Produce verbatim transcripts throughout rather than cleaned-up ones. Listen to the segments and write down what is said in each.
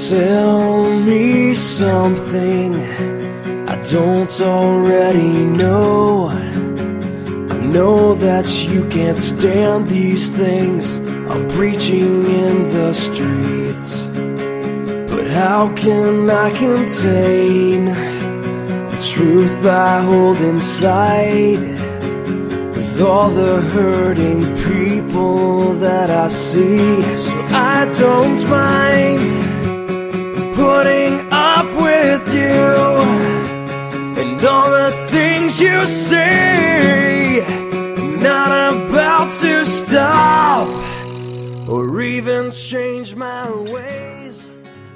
Tell me something I don't already know. I know that you can't stand these things I'm preaching in the streets, but how can I contain the truth I hold inside with all the hurting people that I see? So I don't mind putting up with you and all the things you say. I'm not about to stop or even change my ways.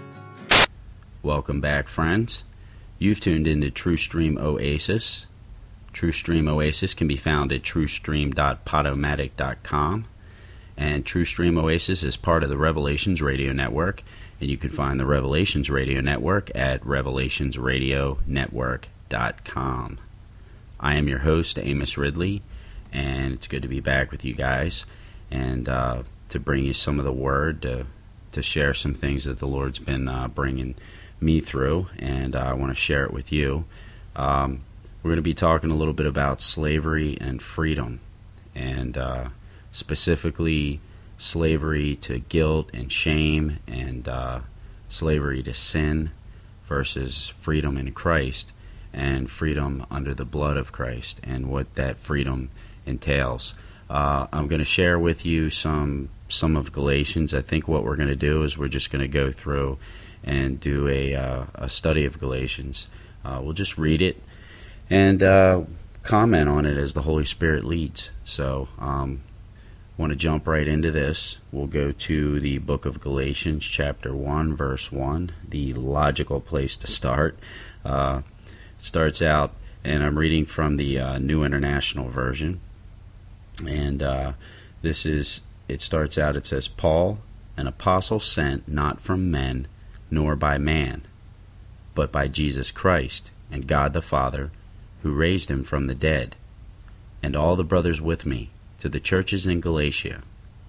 Welcome back, friends. You've tuned into TrueStream Oasis. TrueStream Oasis can be found at truestream dot podomatic dot com, and TrueStream Oasis is part of the Revelations Radio Network, and you can find the Revelations Radio Network at revelations radio network dot com. I am your host, Amos Ridley, and it's good to be back with you guys and uh, to bring you some of the Word, to, to share some things that the Lord's been uh, bringing me through, and uh, I want to share it with you. Um, we're going to be talking a little bit about slavery and freedom, and uh, specifically slavery to guilt and shame, and uh, slavery to sin versus freedom in Christ and freedom under the blood of Christ, and what that freedom entails. Uh, I'm going to share with you some some of Galatians. I think what we're going to do is we're just going to go through and do a, uh, a study of Galatians. Uh, we'll just read it and uh, comment on it as the Holy Spirit leads. So um want to jump right into this. We'll go to the book of Galatians, chapter one, verse one, the logical place to start. Uh, it starts out, and I'm reading from the uh, New International Version, and uh, this is, it starts out, it says, Paul, an apostle sent not from men, nor by man, but by Jesus Christ, and God the Father, who raised him from the dead, and all the brothers with me, to the churches in Galatia.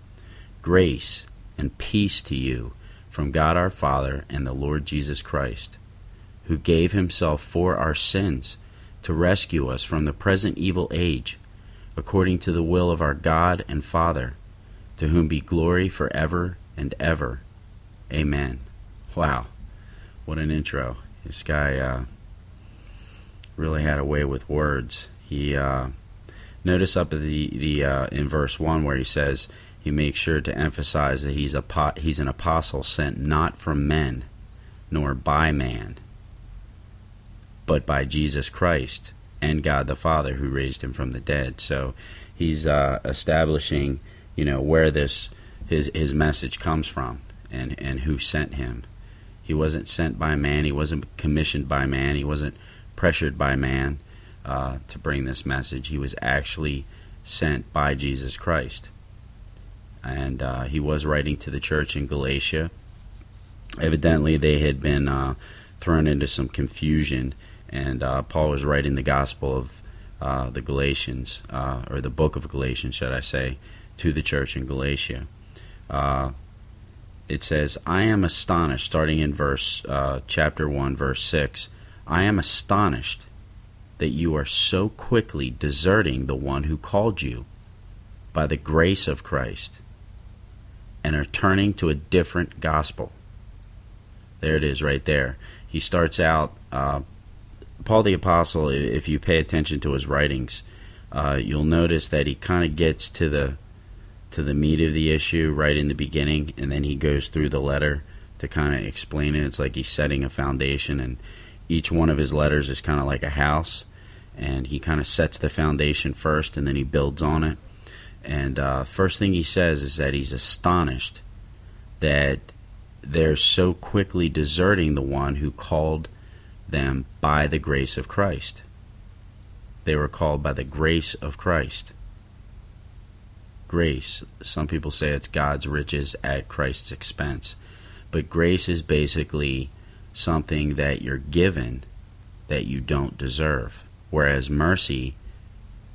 Grace and peace to you from God our Father and the Lord Jesus Christ, who gave himself for our sins to rescue us from the present evil age, according to the will of our God and Father, to whom be glory forever and ever. Amen. Wow, what an intro. This guy uh, really had a way with words. He uh, Notice up at the the uh, in verse one where he says, he makes sure to emphasize that he's a po- he's an apostle sent not from men, nor by man, but by Jesus Christ and God the Father, who raised him from the dead. So he's uh, establishing, you know, where this his his message comes from, and and who sent him. He wasn't sent by man. He wasn't commissioned by man. He wasn't pressured by man Uh, to bring this message. He was actually sent by Jesus Christ. And uh, he was writing to the church in Galatia. Evidently, they had been uh, thrown into some confusion, and uh, Paul was writing the gospel of uh, the Galatians, uh, or the book of Galatians, should I say, to the church in Galatia. Uh, it says, I am astonished, starting in verse uh, chapter one, verse six, I am astonished that you are so quickly deserting the one who called you by the grace of Christ and are turning to a different gospel. There it is right there. He starts out, uh, Paul the Apostle, if you pay attention to his writings, uh, you'll notice that he kind of gets to the to the meat of the issue right in the beginning, and then he goes through the letter to kind of explain it. It's like he's setting a foundation, and each one of his letters is kind of like a house, and he kind of sets the foundation first, and then he builds on it. And uh, first thing he says is that he's astonished that they're so quickly deserting the one who called them by the grace of Christ. They were called by the grace of Christ. Grace, some people say it's God's riches at Christ's expense. But grace is basically something that you're given that you don't deserve, whereas mercy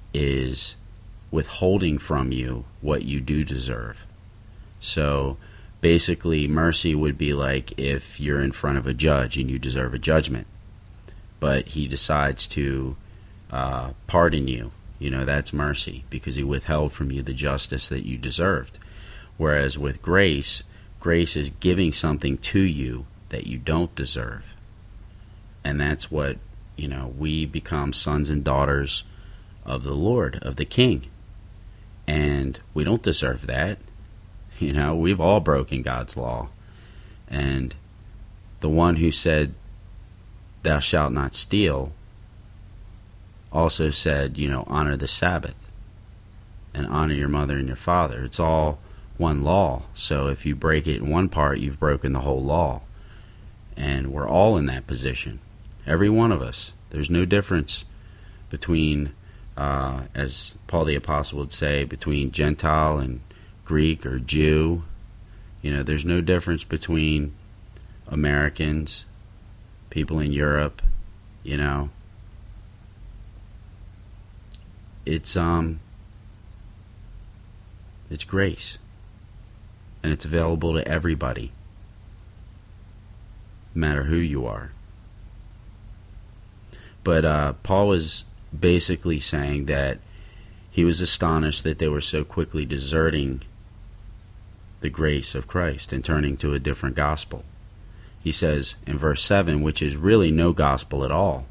is withholding from you what you do deserve. So basically, mercy would be like if you're in front of a judge and you deserve a judgment, but he decides to uh, pardon you. You know, that's mercy, because he withheld from you the justice that you deserved. Whereas with grace, grace is giving something to you that you don't deserve. And that's what, you know, we become sons and daughters of the Lord, of the King. And we don't deserve that. You know, we've all broken God's law. And the one who said, "Thou shalt not steal," also said, you know, honor the Sabbath and honor your mother and your father. It's all one law. So if you break it in one part, you've broken the whole law. And we're all in that position. Every one of us. There's no difference between, uh, as Paul the Apostle would say, between Gentile and Greek or Jew. You know, there's no difference between Americans, people in Europe, you know. It's um it's grace. And it's available to everybody, no matter who you are. But uh, Paul was basically saying that he was astonished that they were so quickly deserting the grace of Christ and turning to a different gospel. He says in verse seven, which is really no gospel at all.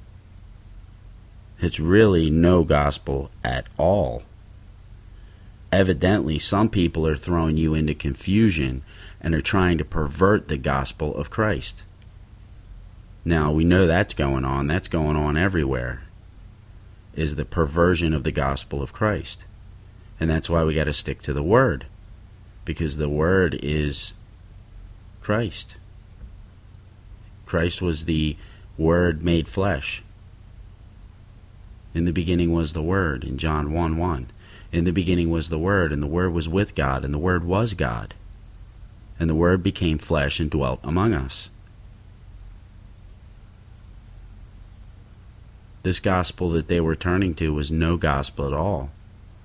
It's really no gospel at all. Evidently, some people are throwing you into confusion and are trying to pervert the gospel of Christ. Now, we know that's going on. That's going on everywhere, is the perversion of the gospel of Christ. And that's why we got to stick to the Word, because the Word is Christ. Christ was the Word made flesh. In the beginning was the Word, in John one one. In the beginning was the Word, and the Word was with God, and the Word was God. And the Word became flesh and dwelt among us. This gospel that they were turning to was no gospel at all.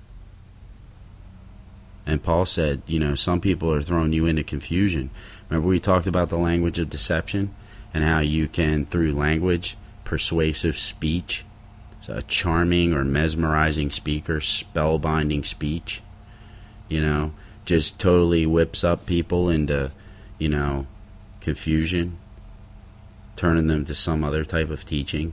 And Paul said, you know, some people are throwing you into confusion. Remember we talked about the language of deception and how you can, through language, persuasive speech, a charming or mesmerizing speaker, spellbinding speech, you know, just totally whips up people into, you know, confusion, turning them to some other type of teaching.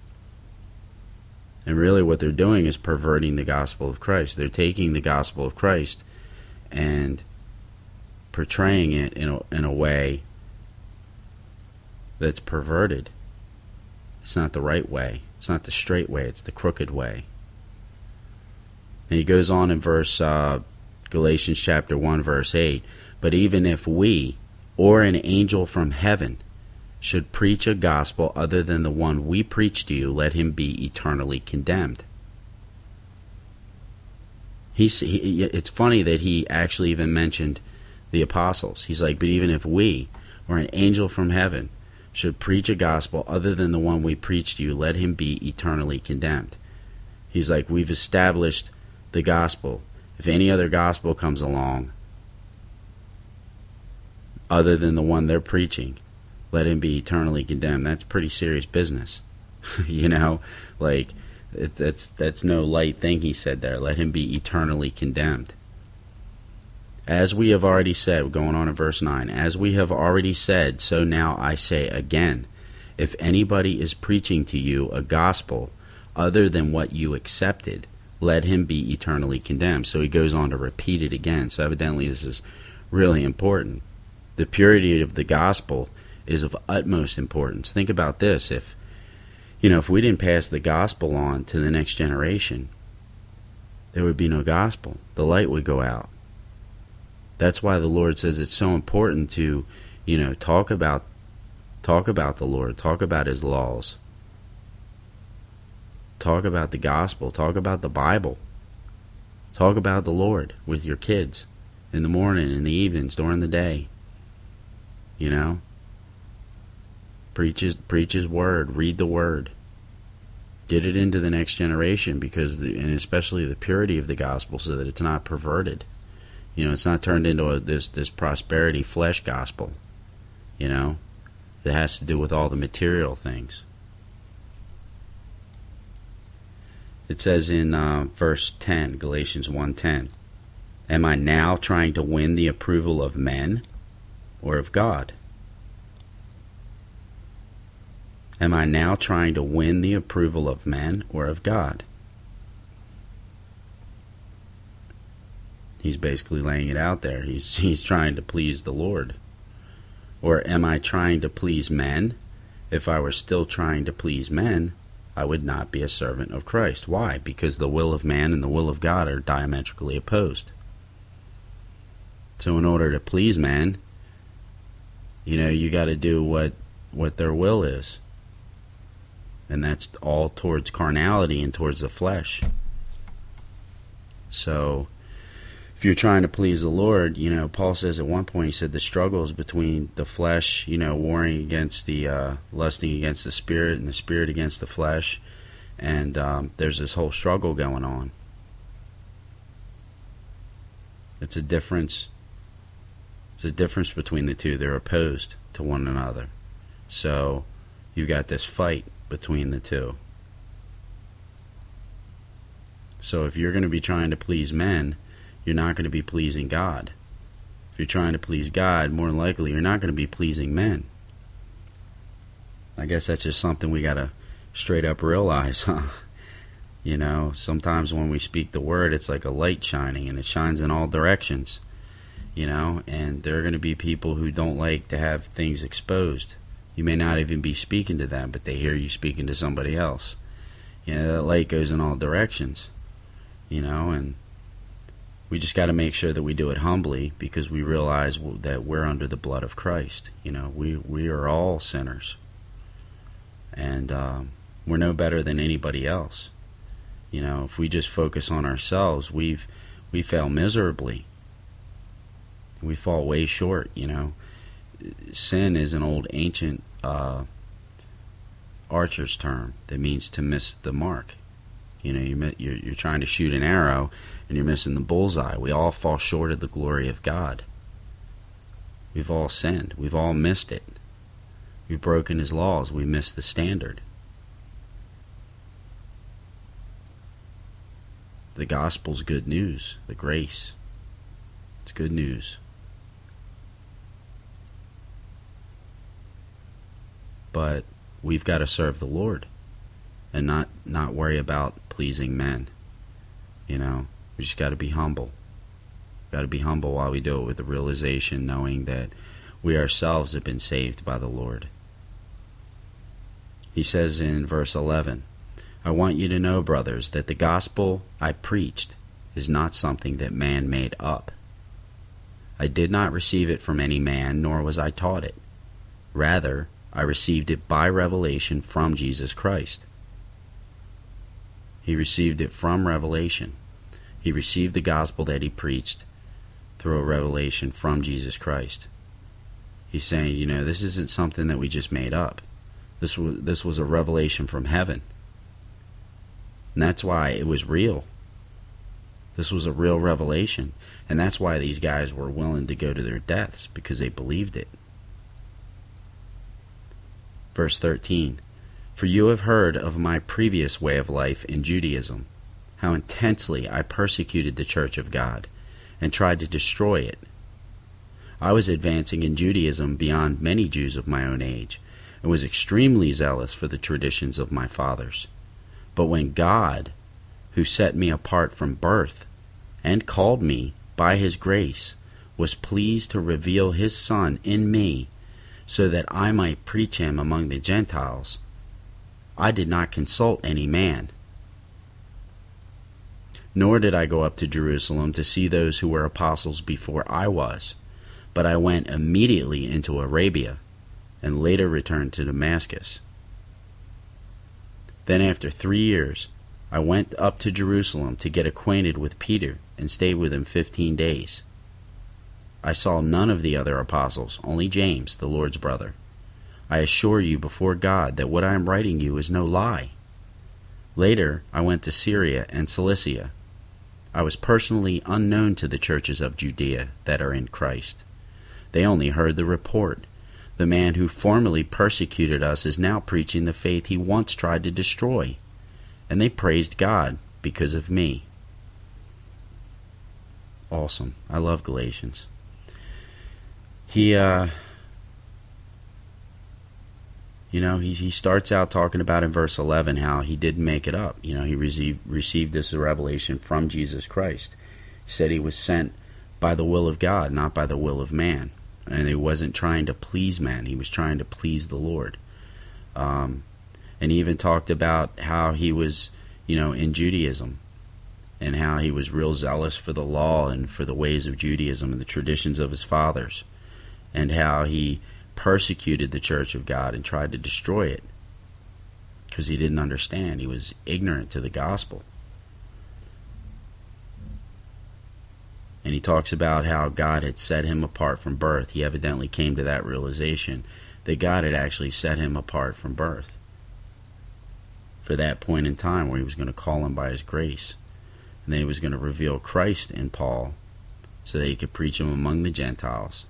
And really what they're doing is perverting the gospel of Christ. They're taking the gospel of Christ and portraying it in a, in a way that's perverted. It's not the right way. It's not the straight way. It's the crooked way. And he goes on in verse uh, Galatians chapter one, verse eight. But even if we, or an angel from heaven, should preach a gospel other than the one we preach to you, let him be eternally condemned. He's, he, it's funny that he actually even mentioned the apostles. He's like, but even if we, or an angel from heaven, should preach a gospel other than the one we preach to you, let him be eternally condemned. He's like, we've established the gospel. If any other gospel comes along other than the one they're preaching, let him be eternally condemned. That's pretty serious business. You know, like, it, that's, that's no light thing he said there. Let him be eternally condemned. As we have already said, going on in verse nine, as we have already said, so now I say again, if anybody is preaching to you a gospel other than what you accepted, let him be eternally condemned. So he goes on to repeat it again. So evidently this is really important. The purity of the gospel is of utmost importance. Think about this. If, you know, if we didn't pass the gospel on to the next generation, there would be no gospel. The light would go out. That's why the Lord says it's so important to, you know, talk about talk about the Lord, talk about his laws, talk about the gospel, talk about the Bible, talk about the Lord with your kids in the morning, in the evenings, during the day. You know, preach his, preach his word, read the word, get it into the next generation, because the, and especially the purity of the gospel, so that it's not perverted. You know, it's not turned into a, this this prosperity flesh gospel, you know, that has to do with all the material things. It says in uh, verse ten, Galatians one ten, am I now trying to win the approval of men or of God? Am I now trying to win the approval of men or of God? He's basically laying it out there. He's he's trying to please the Lord. Or am I trying to please men? If I were still trying to please men, I would not be a servant of Christ. Why? Because the will of man and the will of God are diametrically opposed. So in order to please man, you know, you got to do what, what their will is. And that's all towards carnality and towards the flesh. So if you're trying to please the Lord, you know, Paul says at one point, he said the struggle is between the flesh, you know, warring against the, uh, lusting against the spirit, and the spirit against the flesh. And um, there's this whole struggle going on. It's a difference. It's a difference between the two. They're opposed to one another. So you've got this fight between the two. So if you're going to be trying to please men, you're not going to be pleasing God. If you're trying to please God, more than likely you're not going to be pleasing men. I guess that's just something we got to straight up realize, huh? You know, sometimes when we speak the word, it's like a light shining, and it shines in all directions. You know, and there are going to be people who don't like to have things exposed. You may not even be speaking to them, but they hear you speaking to somebody else. You know, that light goes in all directions. You know, and we just got to make sure that we do it humbly, because we realize that we're under the blood of Christ. You know, we, we are all sinners. And um, we're no better than anybody else. You know, if we just focus on ourselves, we've we fail miserably. We fall way short, you know. Sin is an old ancient uh, archer's term that means to miss the mark. You know, you, you're, you're trying to shoot an arrow and you're missing the bullseye. We all fall short of the glory of God. We've all sinned. We've all missed it. We've broken His laws. We missed the standard. The gospel's good news. The grace. It's good news. But we've got to serve the Lord and not, not worry about pleasing men. You know, we just got to be humble. Got to be humble while we do it, with the realization, knowing that we ourselves have been saved by the Lord. He says in verse eleven, I want you to know, brothers, that the gospel I preached is not something that man made up. I did not receive it from any man, nor was I taught it. Rather, I received it by revelation from Jesus Christ. He received it from revelation. He received the gospel that he preached through a revelation from Jesus Christ. He's saying, you know, this isn't something that we just made up. This was, this was a revelation from heaven. And that's why it was real. This was a real revelation. And that's why these guys were willing to go to their deaths, because they believed it. Verse thirteen, for you have heard of my previous way of life in Judaism, how intensely I persecuted the church of God and tried to destroy it. I was advancing in Judaism beyond many Jews of my own age, and was extremely zealous for the traditions of my fathers. But when God, who set me apart from birth and called me by His grace, was pleased to reveal His Son in me, so that I might preach Him among the Gentiles, I did not consult any man. Nor did I go up to Jerusalem to see those who were apostles before I was, but I went immediately into Arabia, and later returned to Damascus. Then after three years, I went up to Jerusalem to get acquainted with Peter, and stayed with him fifteen days. I saw none of the other apostles, only James, the Lord's brother. I assure you before God that what I am writing you is no lie. Later, I went to Syria and Cilicia. I was personally unknown to the churches of Judea that are in Christ. They only heard the report. The man who formerly persecuted us is now preaching the faith he once tried to destroy, and they praised God because of me. Awesome. I love Galatians. He, uh, you know, he, he starts out talking about in verse eleven how he didn't make it up. You know, he received, received this revelation from Jesus Christ. He said he was sent by the will of God, not by the will of man. And he wasn't trying to please man. He was trying to please the Lord. Um, and he even talked about how he was, you know, in Judaism, and how he was real zealous for the law and for the ways of Judaism and the traditions of his fathers, and how he persecuted the church of God and tried to destroy it because he didn't understand. He was ignorant to the gospel. And he talks about how God had set him apart from birth. He evidently came to that realization that God had actually set him apart from birth for that point in time where he was going to call him by his grace. And then he was going to reveal Christ in Paul so that he could preach him among the Gentiles.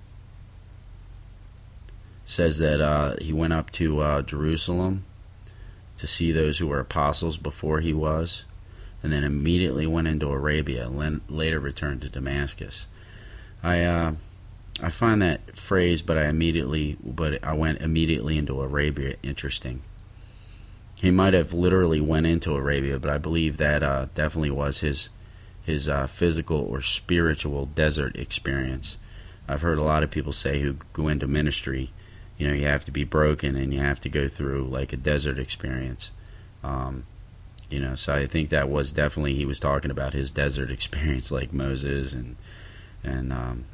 It says that uh, he went up to uh, Jerusalem to see those who were apostles before he was, and then immediately went into Arabia, and later returned to Damascus. I uh, I find that phrase, but I immediately, but I went immediately into Arabia, interesting. He might have literally went into Arabia, but I believe that uh, definitely was his his uh, physical or spiritual desert experience. I've heard a lot of people say who go into ministry, you know, you have to be broken and you have to go through like a desert experience. Um, You know, so I think that was definitely, he was talking about his desert experience like Moses, and and um,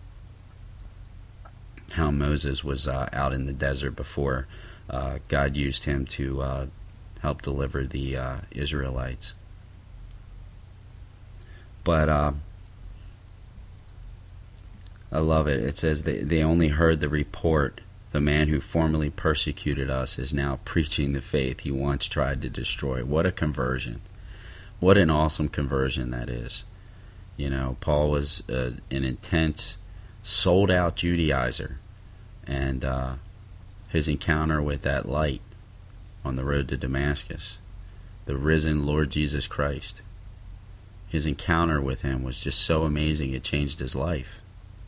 how Moses was uh, out in the desert before uh, God used him to uh, help deliver the uh, Israelites. But uh, I love it. It says they, they only heard the report. The man who formerly persecuted us is now preaching the faith he once tried to destroy. What a conversion. What an awesome conversion that is. You know, Paul was uh, an intense, sold-out Judaizer. And uh, his encounter with that light on the road to Damascus, the risen Lord Jesus Christ, his encounter with him was just so amazing. It changed his life.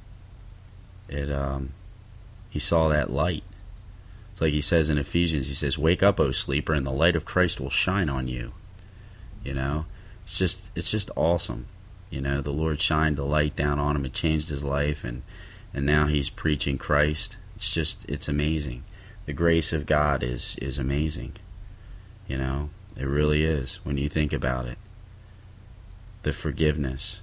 It, um... He saw that light. It's like he says in Ephesians, he says, "Wake up, O sleeper, and the light of Christ will shine on you." You know, it's just it's just awesome. You know, the Lord shined the light down on him. It changed his life, and and now he's preaching Christ. It's just it's amazing. The grace of God is is amazing. You know, it really is when you think about it. The forgiveness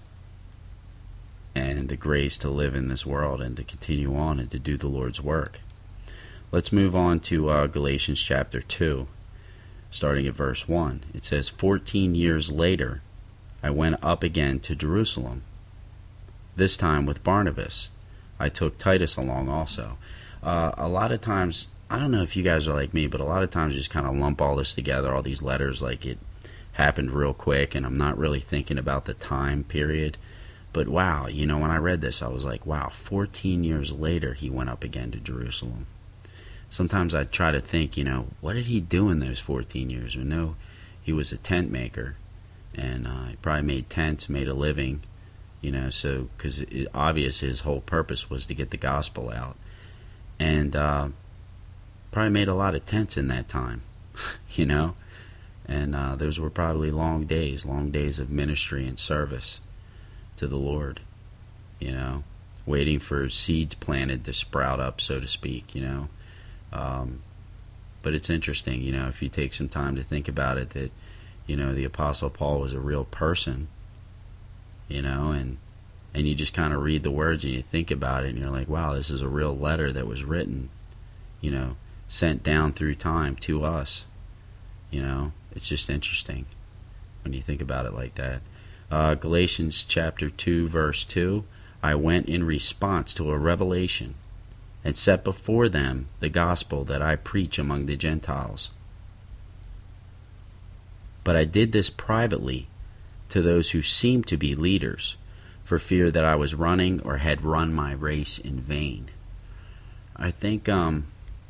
and the grace to live in this world and to continue on and to do the Lord's work. Let's move on to uh, Galatians chapter two, starting at verse one. It says, fourteen years later, I went up again to Jerusalem, this time with Barnabas. I took Titus along also. Uh, a lot of times, I don't know if you guys are like me, but a lot of times you just kind of lump all this together, all these letters, like it happened real quick, and I'm not really thinking about the time period. But wow, you know, when I read this, I was like, wow, fourteen years later, he went up again to Jerusalem. Sometimes I try to think, you know, what did he do in those fourteen years? We know he was a tent maker, and uh, he probably made tents, made a living, you know, so, because it, obvious his whole purpose was to get the gospel out. And uh, probably made a lot of tents in that time, you know, and uh, those were probably long days, long days of ministry and service to the Lord, you know, waiting for seeds planted to sprout up, so to speak, you know. Um, but it's interesting, you know, if you take some time to think about it, that, you know, the Apostle Paul was a real person, you know, and and you just kind of read the words and you think about it and you're like, wow, this is a real letter that was written, you know, sent down through time to us, you know. It's just interesting when you think about it like that. Uh, Galatians chapter two, verse two, I went in response to a revelation and set before them the gospel that I preach among the Gentiles. But I did this privately, to those who seemed to be leaders, for fear that I was running or had run my race in vain. I think um,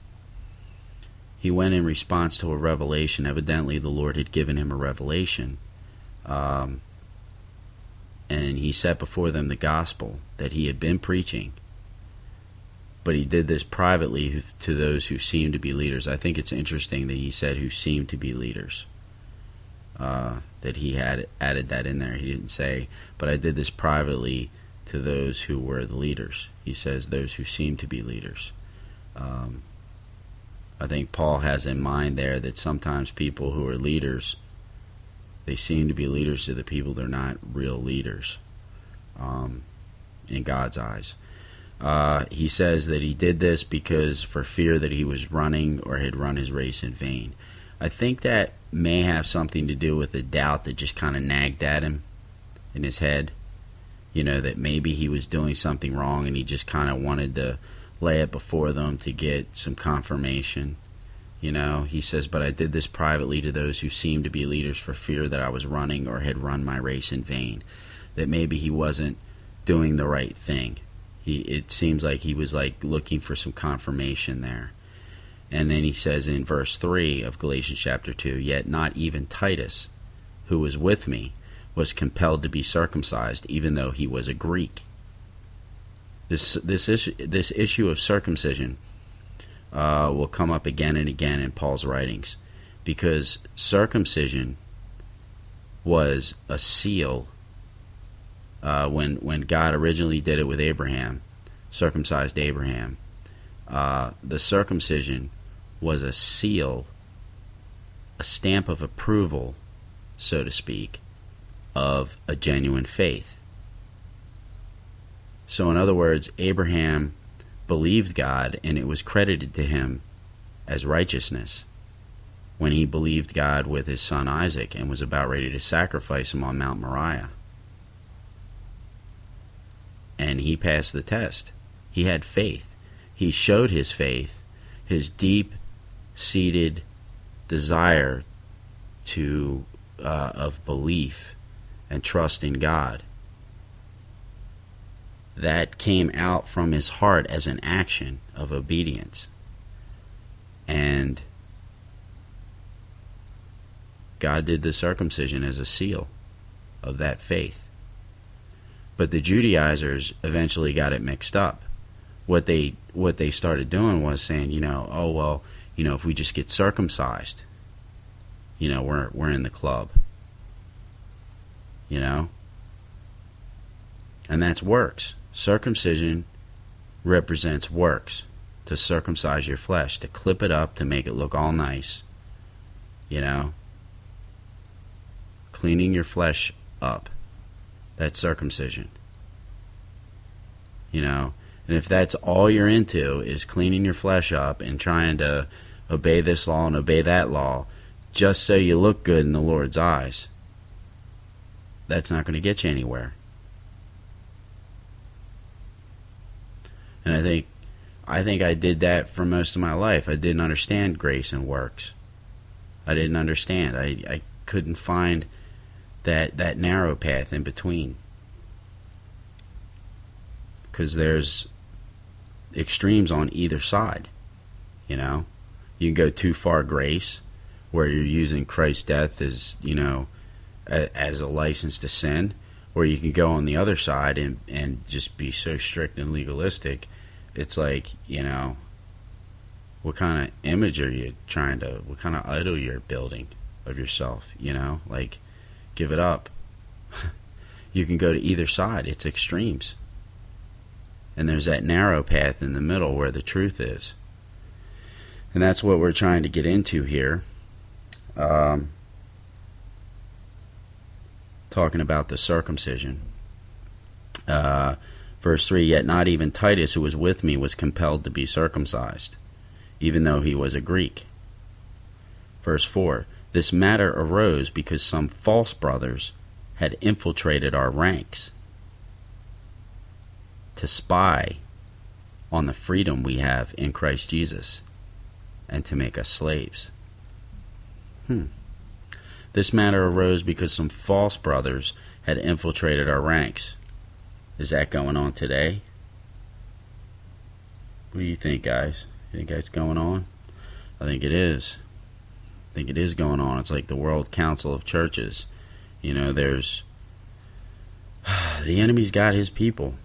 he went in response to a revelation. Evidently, the Lord had given him a revelation. Um, and he set before them the gospel that he had been preaching. But he did this privately to those who seemed to be leaders. I think it's interesting that he said who seemed to be leaders. Uh, that he had added that in there. He didn't say, but I did this privately to those who were the leaders. He says those who seem to be leaders. Um, I think Paul has in mind there that sometimes people who are leaders, they seem to be leaders to the people. They're not real leaders um, in God's eyes. Uh, he says that he did this because for fear that he was running or had run his race in vain. I think that may have something to do with the doubt that just kind of nagged at him in his head. You know, that maybe he was doing something wrong and he just kind of wanted to lay it before them to get some confirmation. You know, he says, but I did this privately to those who seemed to be leaders for fear that I was running or had run my race in vain. That maybe he wasn't doing the right thing. He, it seems like he was like looking for some confirmation there. And then he says in verse three of Galatians chapter two, yet not even Titus, who was with me, was compelled to be circumcised, even though he was a Greek. This this issue, this issue of circumcision uh, will come up again and again in Paul's writings, because circumcision was a seal. Uh, when when God originally did it with Abraham, circumcised Abraham, uh, the circumcision was a seal, a stamp of approval, so to speak, of a genuine faith. So in other words, Abraham believed God, and it was credited to him as righteousness when he believed God with his son Isaac and was about ready to sacrifice him on Mount Moriah. And he passed the test. He had faith. He showed his faith, his deep-seated desire to uh, of belief and trust in God. That came out from his heart as an action of obedience. And God did the circumcision as a seal of that faith. But the Judaizers eventually got it mixed up. What they what they started doing was saying, you know, oh well, you know, if we just get circumcised, you know, we're we're in the club. You know? And that's works. Circumcision represents works. To circumcise your flesh, to clip it up, to make it look all nice. You know? Cleaning your flesh up. That's circumcision. You know, and if that's all you're into is cleaning your flesh up and trying to obey this law and obey that law just so you look good in the Lord's eyes, that's not going to get you anywhere. And I think I think I did that for most of my life. I didn't understand grace and works. I didn't understand. I, I couldn't find that that narrow path in between, because there's extremes on either side. You know, you can go too far grace, where you're using Christ's death as, you know, a, as a license to sin, or you can go on the other side and and just be so strict and legalistic. It's like, you know, what kind of image are you trying to, what kind of idol you're building of yourself? You know, like, give it up. You can go to either side. It's extremes. And there's that narrow path in the middle where the truth is. And that's what we're trying to get into here. Um, talking about the circumcision. Uh, verse three, yet not even Titus, who was with me, was compelled to be circumcised, even though he was a Greek. Verse four, this matter arose because some false brothers had infiltrated our ranks to spy on the freedom we have in Christ Jesus and to make us slaves. Hmm. This matter arose because some false brothers had infiltrated our ranks. Is that going on today? What do you think, guys? You think that's going on? I think it is. I think it is going on. It's like the World Council of Churches. You know, there's... the enemy's got his people.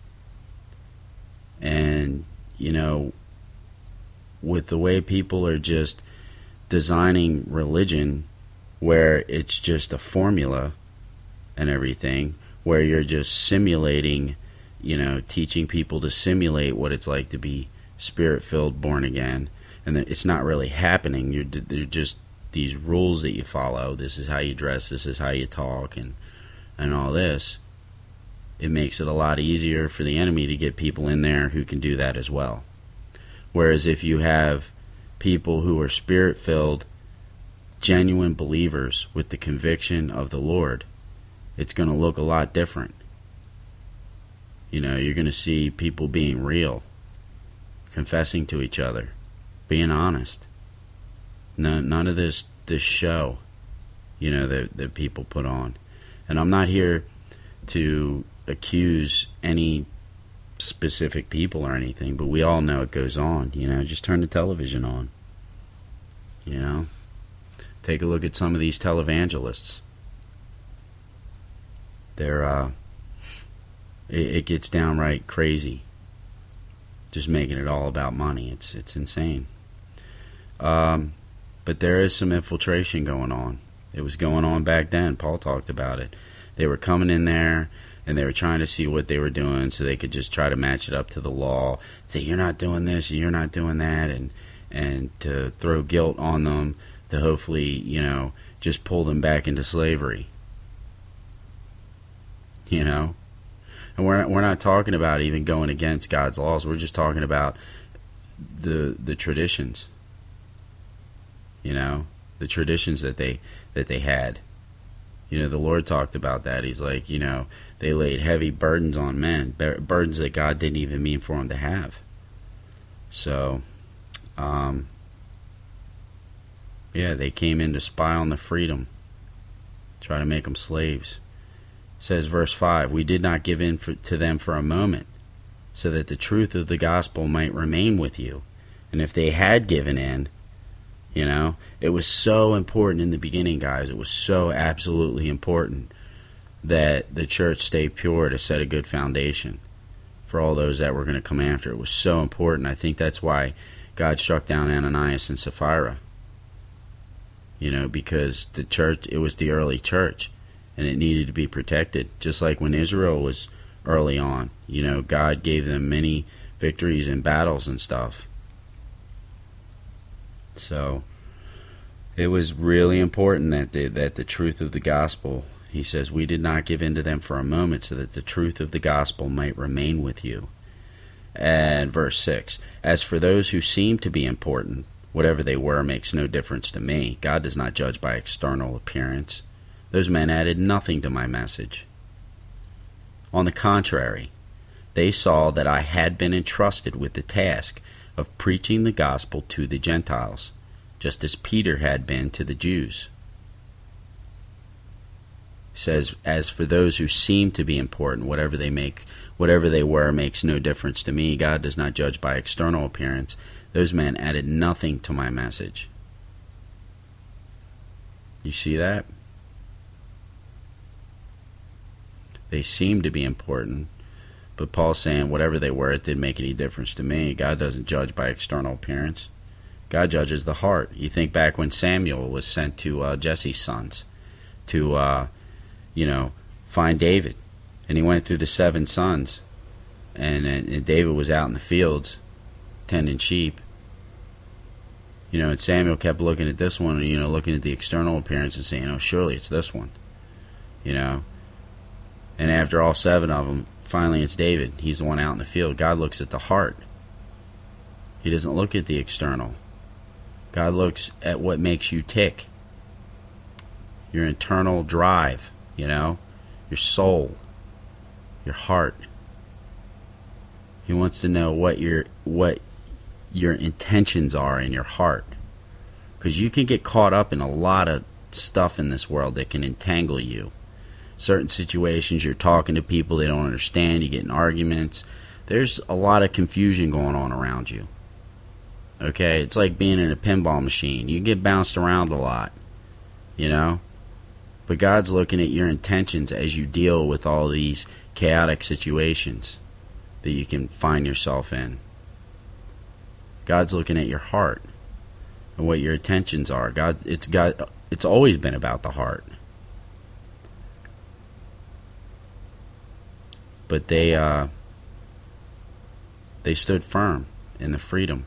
And, you know, with the way people are just designing religion where it's just a formula and everything, where you're just simulating, you know, teaching people to simulate what it's like to be spirit-filled, born again, and that it's not really happening. You're, they're just these rules that you follow. This is how you dress, this is how you talk, and and all this. It makes it a lot easier for the enemy to get people in there who can do that as well. Whereas if you have people who are spirit-filled, genuine believers with the conviction of the Lord, it's going to look a lot different. You know, you're going to see people being real, confessing to each other, being honest. No, none of this this show, you know, that, that people put on. And I'm not here to accuse any specific people or anything, but we all know it goes on. You know, just turn the television on. You know, take a look at some of these televangelists. They're, uh, it, it gets downright crazy. Just making it all about money. It's it's insane. Um, but there is some infiltration going on. It was going on back then. Paul talked about it. They were coming in there and they were trying to see what they were doing so they could just try to match it up to the law. Say, you're not doing this and you're not doing that, and and to throw guilt on them to hopefully, you know, just pull them back into slavery. You know? And we're not, we're not talking about even going against God's laws. We're just talking about the the traditions. You know, the traditions that they that they had. You know, the Lord talked about that. He's like, you know, they laid heavy burdens on men, burdens that God didn't even mean for them to have. So, um, yeah, they came in to spy on the freedom, try to make them slaves. Says verse five, we did not give in for, to them for a moment, so that the truth of the gospel might remain with you. And if they had given in, you know, it was so important in the beginning, guys. It was so absolutely important that the church stay pure to set a good foundation for all those that were going to come after. It was so important. I think that's why God struck down Ananias and Sapphira. You know, because the church, it was the early church, and it needed to be protected. Just like when Israel was early on, you know, God gave them many victories in battles and stuff. So it was really important that the, that the truth of the gospel, he says, we did not give in to them for a moment, so that the truth of the gospel might remain with you. And verse six, as for those who seem to be important, whatever they were makes no difference to me. God does not judge by external appearance. Those men added nothing to my message. On the contrary, they saw that I had been entrusted with the task of preaching the gospel to the Gentiles, just as Peter had been to the Jews. He says, as for those who seem to be important, whatever they make, whatever they were makes no difference to me. God does not judge by external appearance. Those men added nothing to my message. You see that? They seem to be important, but Paul's saying whatever they were, it didn't make any difference to me. God doesn't judge by external appearance. God judges the heart. You think back when Samuel was sent to uh, Jesse's sons to, uh, you know, find David. And he went through the seven sons. And, and David was out in the fields tending sheep. You know, and Samuel kept looking at this one, you know, looking at the external appearance and saying, oh, surely it's this one. You know. And after all seven of them, finally it's David. He's the one out in the field. God looks at the heart. He doesn't look at the external. God looks at what makes you tick. Your internal drive, you know, your soul, your heart. He wants to know what your what your intentions are in your heart. Because you can get caught up in a lot of stuff in this world that can entangle you. Certain situations, you're talking to people they don't understand, you get in arguments. There's a lot of confusion going on around you. Okay, it's like being in a pinball machine. You get bounced around a lot, you know? But God's looking at your intentions as you deal with all these chaotic situations that you can find yourself in. God's looking at your heart and what your intentions are. God, it's God. It's always been about the heart. But they, uh, they stood firm in the freedom.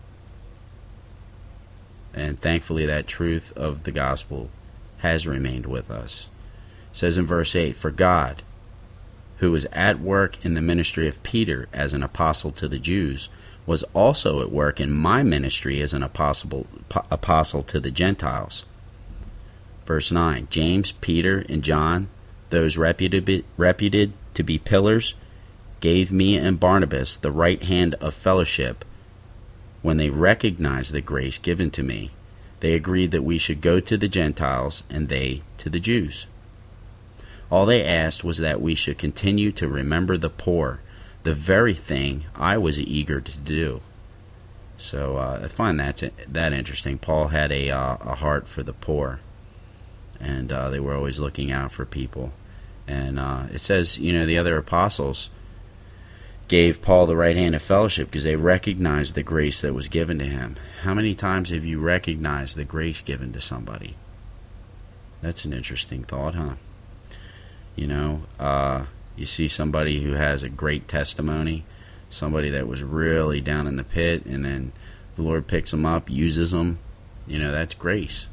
And thankfully that truth of the gospel has remained with us. It says in verse eight, "For God, who was at work in the ministry of Peter as an apostle to the Jews, was also at work in my ministry as an apostle, apostle to the Gentiles." Verse nine, "James, Peter, and John, those reputed, reputed to be pillars, gave me and Barnabas the right hand of fellowship. When they recognized the grace given to me, they agreed that we should go to the Gentiles and they to the Jews. All they asked was that we should continue to remember the poor, the very thing I was eager to do." So uh, I find that that interesting. Paul had a uh, a heart for the poor, and uh, they were always looking out for people. And uh, it says, you know, the other apostles gave Paul the right hand of fellowship because they recognized the grace that was given to him. How many times have you recognized the grace given to somebody? That's an interesting thought, huh? You know, uh, you see somebody who has a great testimony, somebody that was really down in the pit, and then the Lord picks them up, uses them. You know, that's grace.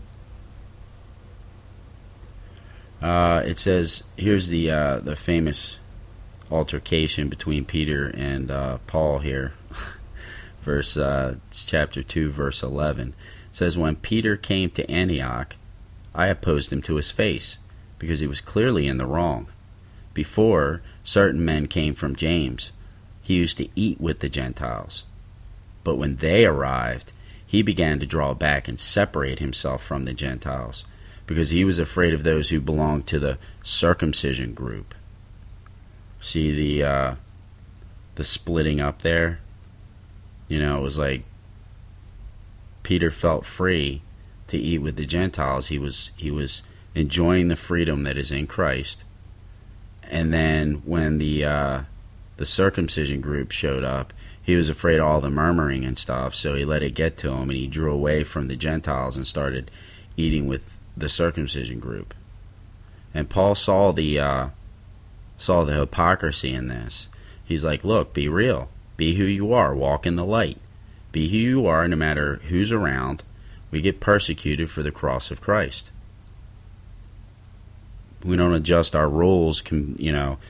Uh, it says, here's the uh, the famous altercation between Peter and uh, Paul here. Verse uh, chapter two, verse eleven. It says, "When Peter came to Antioch, I opposed him to his face, because he was clearly in the wrong. Before, certain men came from James. He used to eat with the Gentiles. But when they arrived, he began to draw back and separate himself from the Gentiles, because he was afraid of those who belonged to the circumcision group." See the uh, the splitting up there? You know, it was like Peter felt free to eat with the Gentiles. He was he was enjoying the freedom that is in Christ. And then when the uh, the circumcision group showed up, he was afraid of all the murmuring and stuff, so he let it get to him, and he drew away from the Gentiles and started eating with the circumcision group. And Paul saw the uh, saw the hypocrisy in this. He's like, look, be real. Be who you are. Walk in the light. Be who you are no matter who's around. We get persecuted for the cross of Christ. We don't adjust our rules, you know,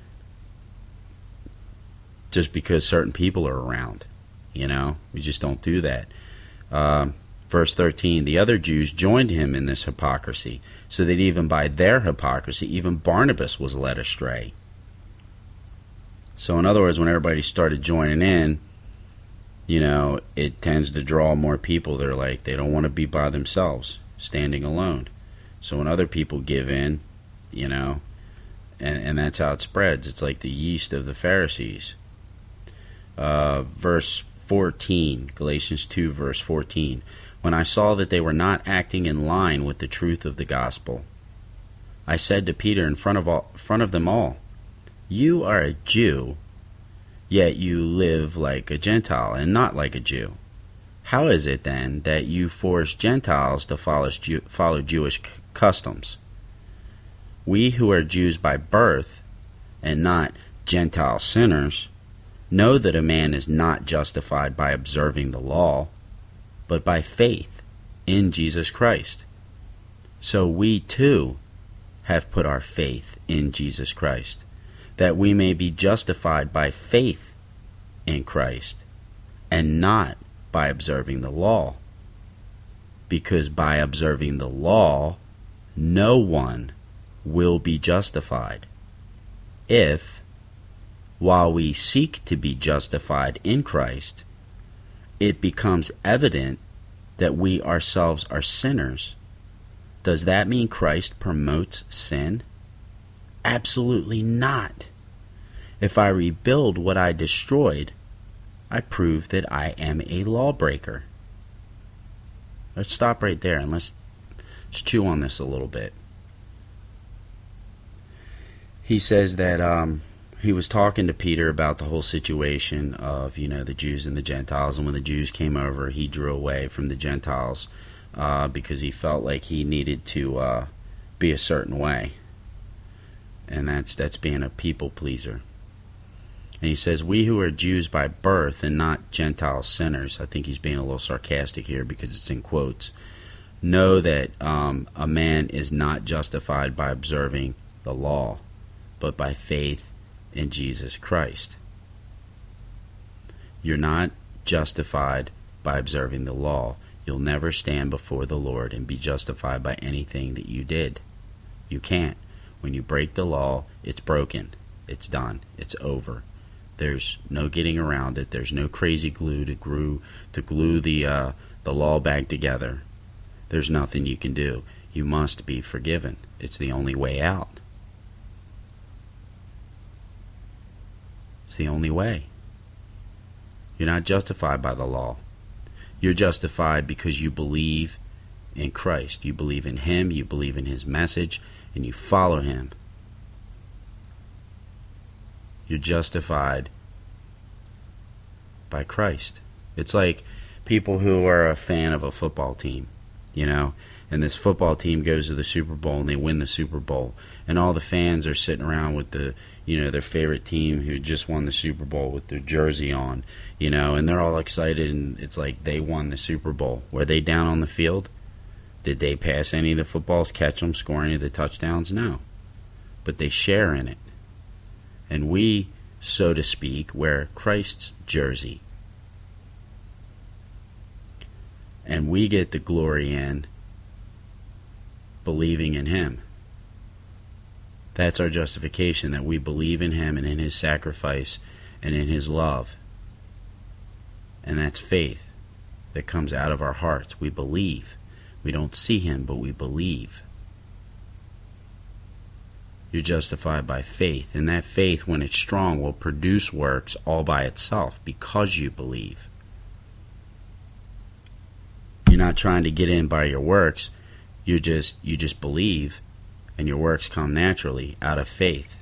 just because certain people are around. You know, we just don't do that. Um, verse thirteen, "The other Jews joined him in this hypocrisy, so that even by their hypocrisy, even Barnabas was led astray." So in other words, when everybody started joining in, you know, it tends to draw more people. They're like, they don't want to be by themselves, standing alone. So when other people give in, you know, and, and that's how it spreads. It's like the yeast of the Pharisees. Uh, verse fourteen, Galatians two, verse fourteen. "When I saw that they were not acting in line with the truth of the gospel, I said to Peter in front of all, front of them all, 'You are a Jew, yet you live like a Gentile and not like a Jew. How is it then that you force Gentiles to follow, Jew, follow Jewish c- customs? We who are Jews by birth and not Gentile sinners know that a man is not justified by observing the law, but by faith in Jesus Christ. So we too have put our faith in Jesus Christ, that we may be justified by faith in Christ, and not by observing the law. Because by observing the law, no one will be justified. If, while we seek to be justified in Christ, it becomes evident that we ourselves are sinners, Does that mean Christ promotes sin? Absolutely not. If I rebuild what I destroyed, I prove that I am a lawbreaker. Let's stop right there and let's, let's chew on this a little bit. He says that um, he was talking to Peter about the whole situation of, you know, the Jews and the Gentiles, and when the Jews came over, he drew away from the Gentiles uh, because he felt like he needed to uh, be a certain way, and that's that's being a people pleaser. And he says, we who are Jews by birth and not Gentile sinners, I think he's being a little sarcastic here because it's in quotes, know that um, a man is not justified by observing the law, but by faith in Jesus Christ. You're not justified by observing the law. You'll never stand before the Lord and be justified by anything that you did. You can't. When you break the law, it's broken. It's done. It's over. There's no getting around it. There's no crazy glue to glue to glue the uh, the law back together. There's nothing you can do. You must be forgiven. It's the only way out. It's the only way. You're not justified by the law. You're justified because you believe in Christ. You believe in Him. You believe in His message, and you follow Him. You're justified by Christ. It's like people who are a fan of a football team, you know, and this football team goes to the Super Bowl and they win the Super Bowl, and all the fans are sitting around with the, you know, their favorite team who just won the Super Bowl with their jersey on, you know, and they're all excited, and it's like they won the Super Bowl. Were they down on the field? Did they pass any of the footballs, catch them, score any of the touchdowns? No. But they share in it. And we, so to speak, wear Christ's jersey. And we get the glory in believing in Him. That's our justification, that we believe in Him and in His sacrifice and in His love. And that's faith that comes out of our hearts. We believe. We don't see Him, but we believe. You're justified by faith, and that faith, when it's strong, will produce works all by itself because you believe. You're not trying to get in by your works. You just you just believe, and your works come naturally out of faith.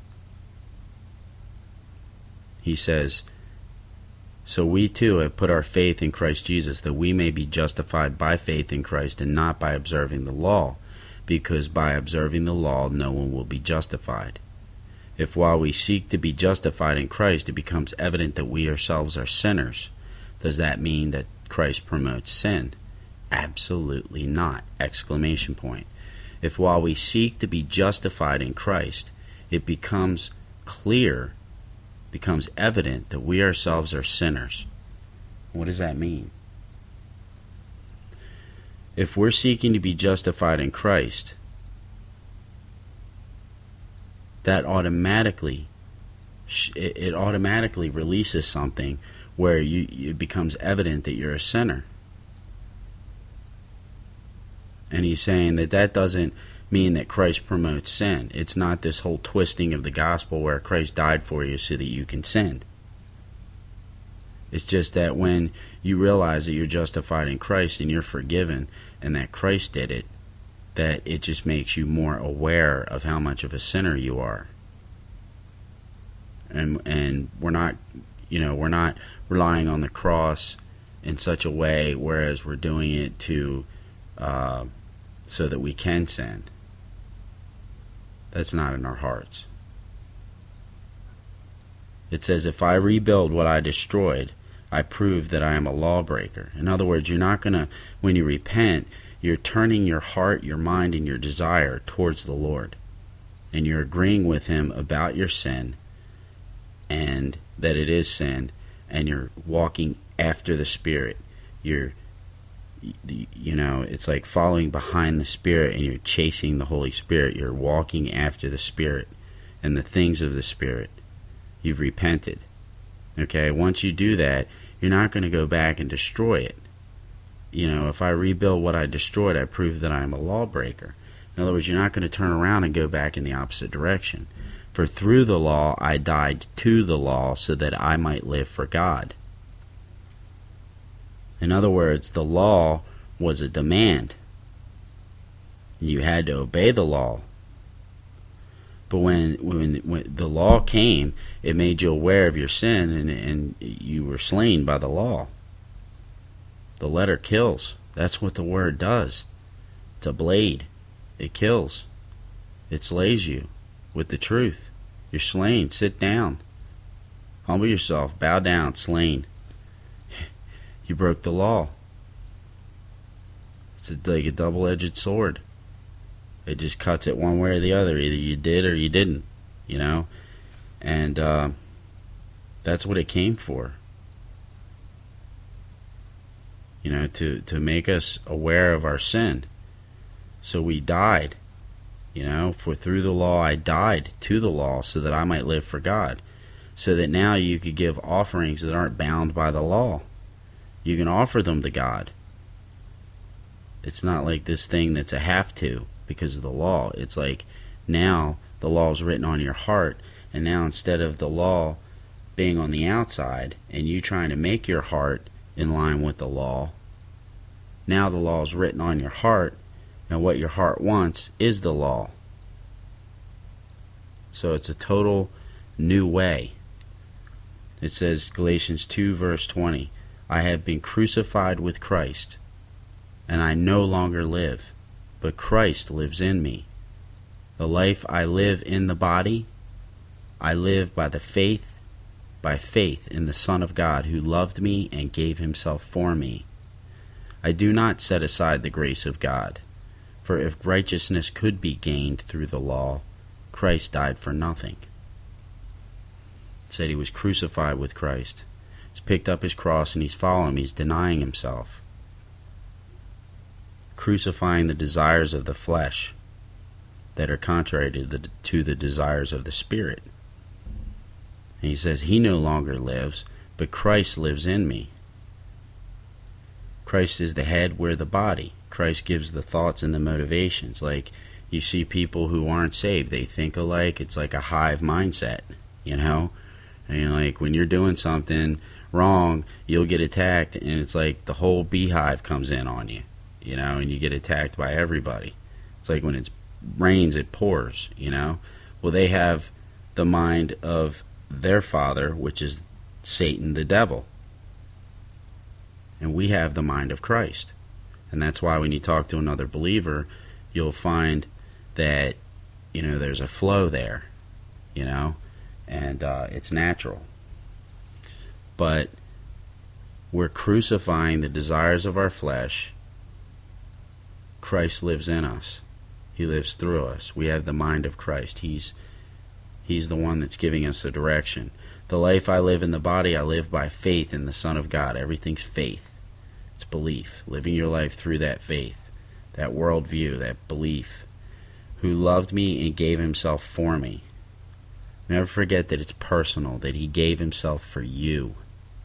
He says, so we too have put our faith in Christ Jesus, that we may be justified by faith in Christ and not by observing the law, because by observing the law no one will be justified. If while we seek to be justified in Christ it becomes evident that we ourselves are sinners, does that mean that Christ promotes sin? Absolutely not! Exclamation point. If while we seek to be justified in Christ it becomes clear, becomes evident that we ourselves are sinners, what does that mean? If we're seeking to be justified in Christ, that automatically, it automatically releases something where you, it becomes evident that you're a sinner. And he's saying that that doesn't mean that Christ promotes sin. It's not this whole twisting of the gospel where Christ died for you so that you can sin. It's just that when you realize that you're justified in Christ and you're forgiven and that Christ did it, that it just makes you more aware of how much of a sinner you are. And and we're not, you know, we're not relying on the cross in such a way whereas we're doing it to uh, so that we can sin. That's not in our hearts. It says, if I rebuild what I destroyed, I prove that I am a lawbreaker. In other words, you're not going to, when you repent, you're turning your heart, your mind, and your desire towards the Lord. And you're agreeing with Him about your sin and that it is sin, and you're walking after the Spirit. You're, you know, it's like following behind the Spirit and you're chasing the Holy Spirit. You're walking after the Spirit and the things of the Spirit. You've repented. Okay, once you do that, you're not going to go back and destroy it. You know, if I rebuild what I destroyed, I prove that I am a lawbreaker. In other words, you're not going to turn around and go back in the opposite direction. For through the law I died to the law so that I might live for God. In other words, the law was a demand. You had to obey the law. But when, when when the law came, it made you aware of your sin, and, and you were slain by the law. The letter kills. That's what the word does. It's a blade. It kills. It slays you with the truth. You're slain. Sit down. Humble yourself. Bow down. Slain. You broke the law. It's like a double-edged sword. It just cuts it one way or the other. Either you did or you didn't, you know? And uh, that's what it came for. You know, to, to make us aware of our sin. So we died. You know, for through the law I died to the law so that I might live for God. So that now you could give offerings that aren't bound by the law. You can offer them to God. It's not like this thing that's a have to because of the law. It's like now the law is written on your heart, and now instead of the law being on the outside and you trying to make your heart in line with the law, now the law is written on your heart, and what your heart wants is the law. So it's a total new way. It says, Galatians two verse twenty, I have been crucified with Christ, and I no longer live, but Christ lives in me. The life I live in the body, I live by the faith, by faith in the Son of God who loved me and gave himself for me. I do not set aside the grace of God, for if righteousness could be gained through the law, Christ died for nothing. It said he was crucified with Christ. He's picked up his cross and he's following him. He's denying himself. Crucifying the desires of the flesh that are contrary to the, to the desires of the Spirit. And he says he no longer lives, but Christ lives in me. Christ is the head, we're the body. Christ gives the thoughts and the motivations. Like, you see people who aren't saved, they think alike. It's like a hive mindset, you know? And like, when you're doing something wrong, you'll get attacked, and it's like the whole beehive comes in on you, you know, and you get attacked by everybody. It's like when it rains, it pours, you know? Well, they have the mind of their father, which is Satan, the devil. And we have the mind of Christ. And that's why when you talk to another believer, you'll find that, you know, there's a flow there, you know, and uh, it's natural. But we're crucifying the desires of our flesh. Christ lives in us. He lives through us. We have the mind of Christ. He's He's the one that's giving us the direction. The life I live in the body, I live by faith in the Son of God. Everything's faith. It's belief. Living your life through that faith, that worldview, that belief. Who loved me and gave himself for me. Never forget that it's personal, that he gave himself for you.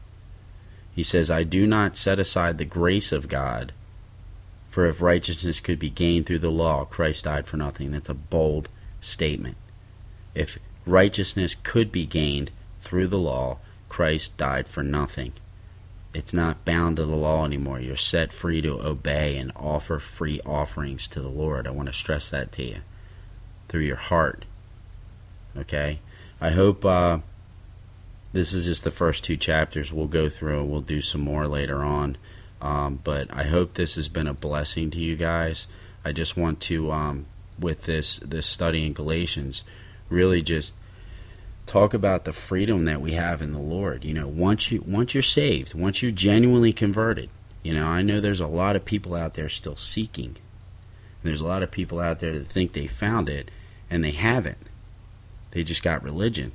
He says, I do not set aside the grace of God, for if righteousness could be gained through the law, Christ died for nothing. That's a bold statement. If righteousness could be gained through the law, Christ died for nothing. It's not bound to the law anymore. You're set free to obey and offer free offerings to the Lord. I want to stress that to you. Through your heart. Okay? I hope uh, this is just the first two chapters. We'll go through and we'll do some more later on. Um, but I hope this has been a blessing to you guys. I just want to, um, with this, this study in Galatians, really just talk about the freedom that we have in the Lord. You know, once you once you're saved, once you're genuinely converted, you know, I know there's a lot of people out there still seeking. There's a lot of people out there that think they found it, and they haven't. They just got religion.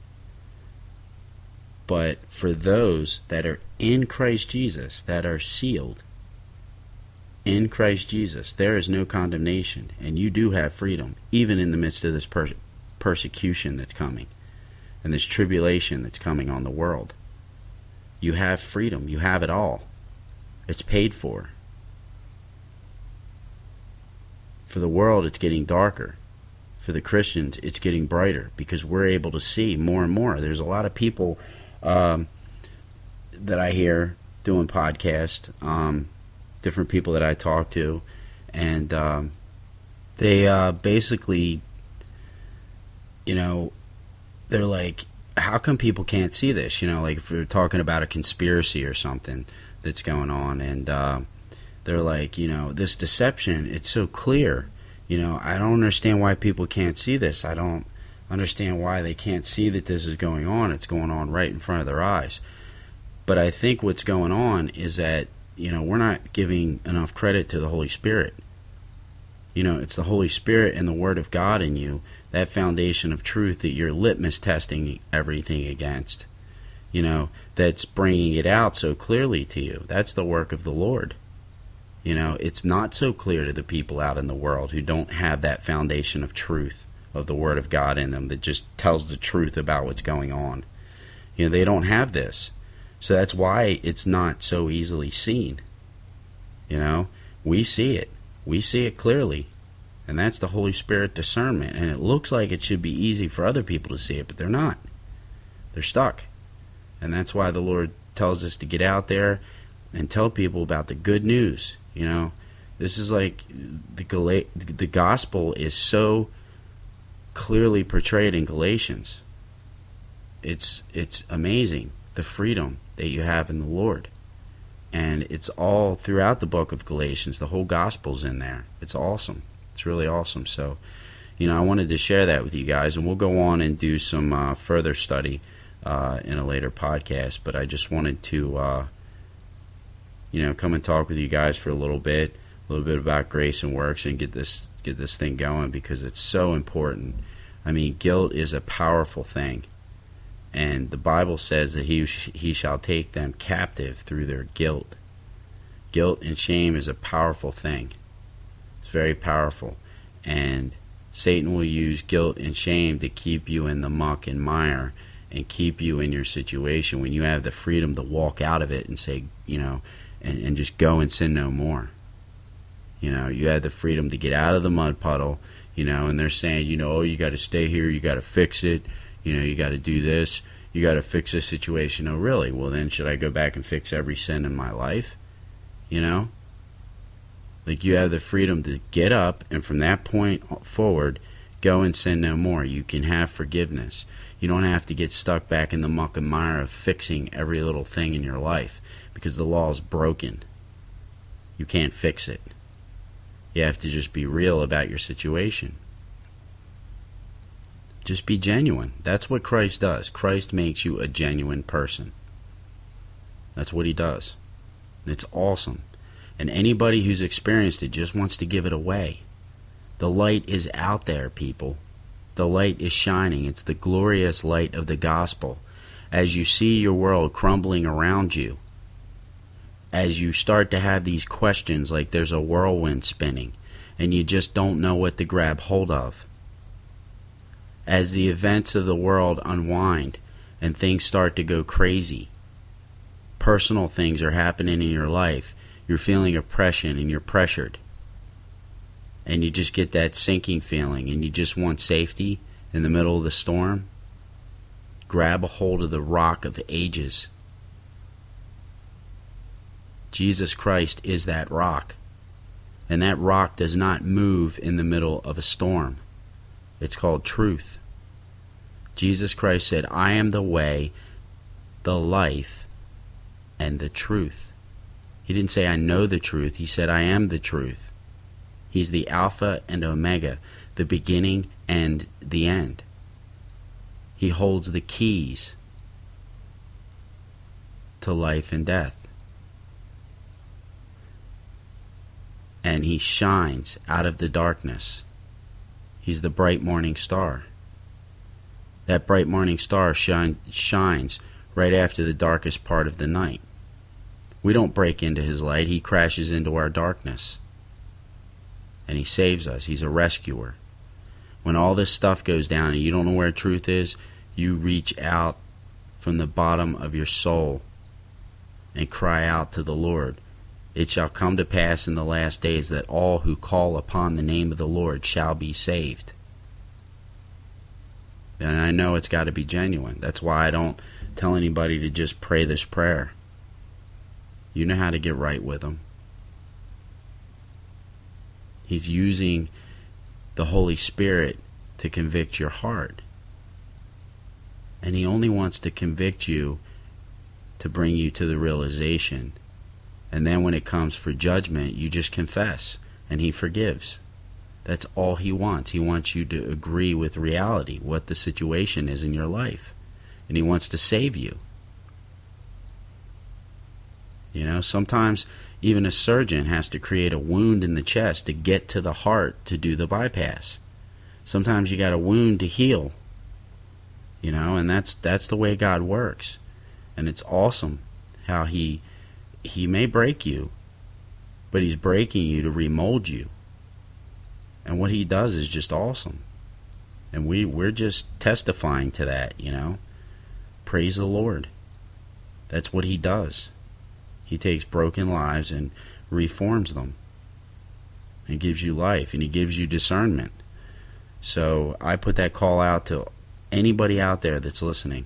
But for those that are in Christ Jesus, that are sealed in Christ Jesus, there is no condemnation, and you do have freedom, even in the midst of this per- persecution that's coming. And this tribulation that's coming on the world. You have freedom. You have it all. It's paid for. For the world, it's getting darker. For the Christians, it's getting brighter because we're able to see more and more. There's a lot of people um, that I hear doing podcasts, um, different people that I talk to, and um, they uh, basically, you know, they're like, how come people can't see this? You know, like if we're talking about a conspiracy or something that's going on, and uh, they're like, you know, this deception, it's so clear. You know, I don't understand why people can't see this. I don't understand why they can't see that this is going on. It's going on right in front of their eyes. But I think what's going on is that, you know, we're not giving enough credit to the Holy Spirit. You know, it's the Holy Spirit and the Word of God in you, that foundation of truth that you're litmus testing everything against, you know, that's bringing it out so clearly to you. That's the work of the Lord. You know, it's not so clear to the people out in the world who don't have that foundation of truth, of the Word of God in them, that just tells the truth about what's going on. You know, they don't have this. So that's why it's not so easily seen. You know, we see it. We see it clearly. And that's the Holy Spirit discernment. And it looks like it should be easy for other people to see it, but they're not. They're stuck. And that's why the Lord tells us to get out there and tell people about the good news. You know, this is like the Gal- the gospel is so clearly portrayed in Galatians. It's it's amazing, the freedom that you have in the Lord. And it's all throughout the book of Galatians. The whole gospel's in there. It's awesome. It's really awesome. So, you know, I wanted to share that with you guys, and we'll go on and do some uh, further study uh, in a later podcast. But I just wanted to, uh, you know, come and talk with you guys for a little bit, a little bit about grace and works, and get this get this thing going because it's so important. I mean, guilt is a powerful thing, and the Bible says that he he shall take them captive through their guilt. Guilt and shame is a powerful thing. It's very powerful, and Satan will use guilt and shame to keep you in the muck and mire and keep you in your situation when you have the freedom to walk out of it and say, you know, and, and just go and sin no more. You know, you had the freedom to get out of the mud puddle, you know, and they're saying, you know, oh, you got to stay here, you got to fix it, you know, you got to do this, you got to fix this situation. Oh, really? Well, then should I go back and fix every sin in my life? You know? Like, you have the freedom to get up, and from that point forward, go and sin no more. You can have forgiveness. You don't have to get stuck back in the muck and mire of fixing every little thing in your life, because the law is broken. You can't fix it. You have to just be real about your situation. Just be genuine. That's what Christ does. Christ makes you a genuine person. That's what he does. It's awesome. And anybody who's experienced it just wants to give it away. The light is out there, people. The light is shining. It's the glorious light of the gospel. As you see your world crumbling around you, as you start to have these questions like there's a whirlwind spinning and you just don't know what to grab hold of, as the events of the world unwind and things start to go crazy, personal things are happening in your life, you're feeling oppression and you're pressured, and you just get that sinking feeling and you just want safety in the middle of the storm, grab a hold of the rock of the ages. Jesus Christ is that rock, and that rock does not move in the middle of a storm. It's called truth. Jesus Christ said, I am the way, the life, and the truth. He didn't say, I know the truth. He said, I am the truth. He's the Alpha and Omega, the beginning and the end. He holds the keys to life and death. And he shines out of the darkness. He's the bright morning star. That bright morning star shine, shines right after the darkest part of the night. We don't break into his light. He crashes into our darkness. And he saves us. He's a rescuer. When all this stuff goes down and you don't know where truth is, you reach out from the bottom of your soul and cry out to the Lord. It shall come to pass in the last days that all who call upon the name of the Lord shall be saved. And I know it's got to be genuine. That's why I don't tell anybody to just pray this prayer. You know how to get right with him. He's using the Holy Spirit to convict your heart. And he only wants to convict you to bring you to the realization. And then when it comes for judgment, you just confess, and he forgives. That's all he wants. He wants you to agree with reality, what the situation is in your life. And he wants to save you. You know, sometimes even a surgeon has to create a wound in the chest to get to the heart to do the bypass. Sometimes you got a wound to heal. You know, and that's that's the way God works. And it's awesome how he he may break you, but he's breaking you to remold you. And what he does is just awesome. And we, we're just testifying to that, you know. Praise the Lord. That's what he does. He takes broken lives and reforms them. And gives you life, and he gives you discernment. So I put that call out to anybody out there that's listening.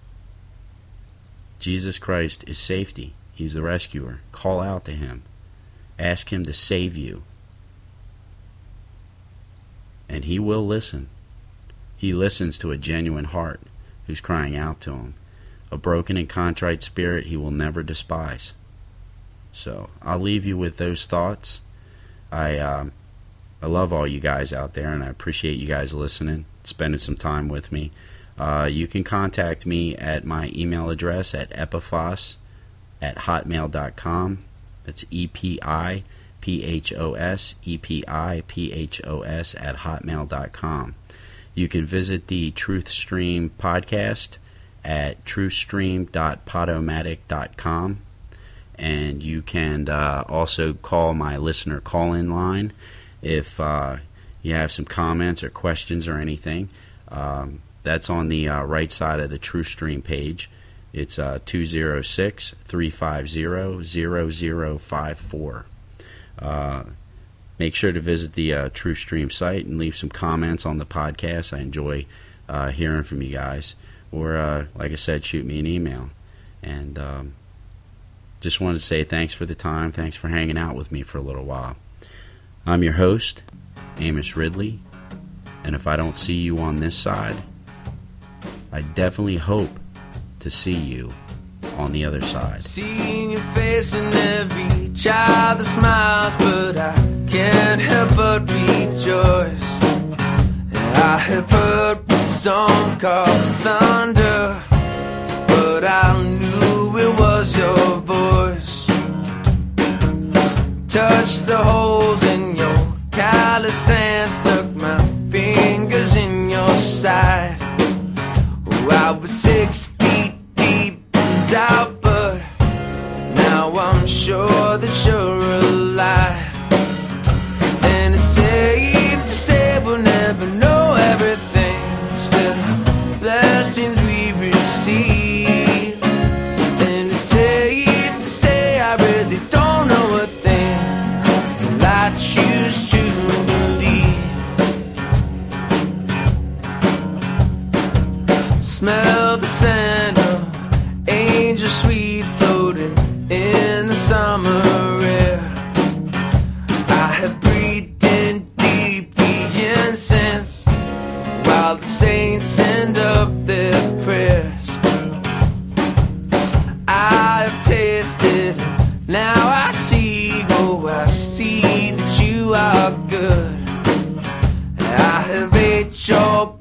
Jesus Christ is safety. He's the rescuer. Call out to him. Ask him to save you. And he will listen. He listens to a genuine heart who's crying out to him. A broken and contrite spirit he will never despise. So I'll leave you with those thoughts. I um, I love all you guys out there, and I appreciate you guys listening, spending some time with me. Uh, you can contact me at my email address at epiphos at hotmail dot com. That's E P I P H O S, E P I P H O S at hotmail dot com. You can visit the Truth Stream podcast at truthstream dot podomatic dot com. And you can uh, also call my listener call-in line if uh, you have some comments or questions or anything. Um, that's on the uh, right side of the TrueStream page. It's uh, two oh six, three five zero, zero zero five four. Uh, make sure to visit the uh, TrueStream site and leave some comments on the podcast. I enjoy uh, hearing from you guys. Or, uh, like I said, shoot me an email. And um, just wanted to say thanks for the time. Thanks for hanging out with me for a little while. I'm your host, Amos Ridley. And if I don't see you on this side, I definitely hope to see you on the other side. Seeing your face in every child that smiles, but I can't help but rejoice. And I have heard a song called Thunder, but I knew it was your voice. Touched the holes in your callous hand, stuck my fingers in your side. Oh, I was six feet deep in doubt, but now I'm sure that you're alive. And it's safe to say we'll never know everything, still blessings we receive. And it's safe to say I really don't know a thing, still I choose to believe. Smell the scent of angel sweet floating in the summer air. I have breathed in deep the incense while the saints send up their prayers. I have tasted, now I see, oh I see that you are good. I have ate your